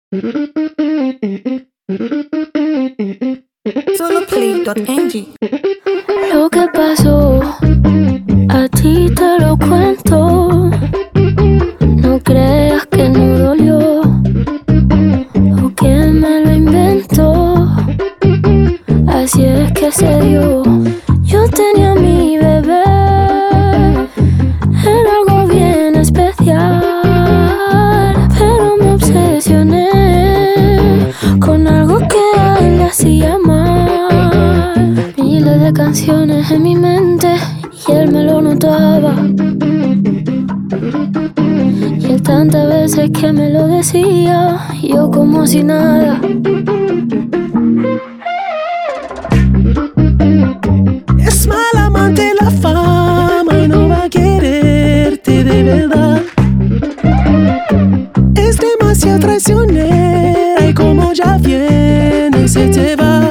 Soloplay.ng. Lo que pasó, a ti te lo cuento. No creas que no dolió o que me lo inventó. Así es que se dio. Yo tenía a mi bebé, era algo bien especial, pero me obsesioné con algo que a él le hacía mal. Miles de canciones en mi mente y él me lo notaba. Y él tantas veces que me lo decía, yo como si nada. Es mal amante la fama y no va a quererte de verdad. Es demasiado traicionera y como ya viene se te va.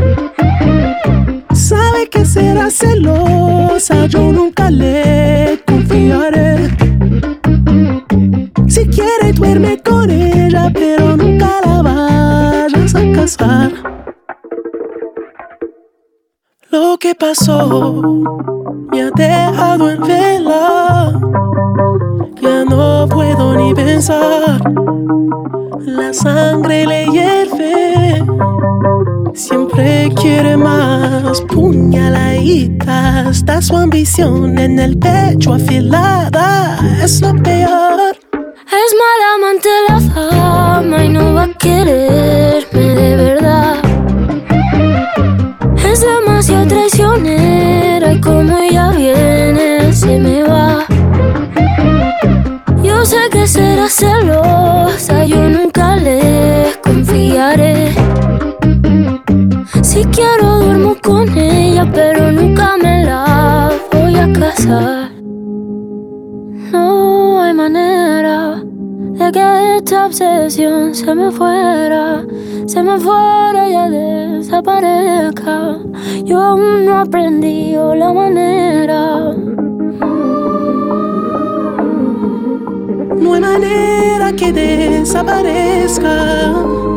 Sabe que será celosa, yo nunca le confiaré. Si quiere duerme con ella, pero nunca la vayas a casar. Lo que pasó me ha dejado en vela. Ya no puedo ni pensar. La sangre le hierve. Siempre quiere más. Puñaladita. Está su ambición en el pecho afilada. Es lo peor. Es mala amante la fama y no va a quererme de verdad. Es demasiado traicionera y como ella viene se me va. Yo sé que será celosa, yo nunca le confiaré. Si quiero duermo con ella, pero nunca me la voy a casar. No hay manera de que esta obsesión se me fuera y ya desaparezca. Yo aún no aprendí la manera. No hay manera que desaparezca.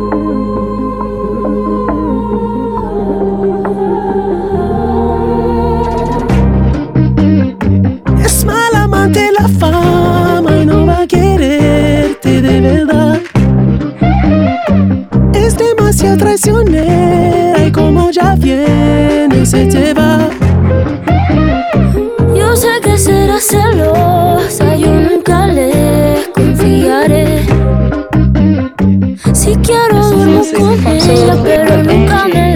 Es mal amante la fama y no va a quererte de verdad. Es demasiado traicionera y como ya viene se te va. Yo sé que será celosa, yo nunca le confiaré. Si quiero duermo con ella, pero nunca me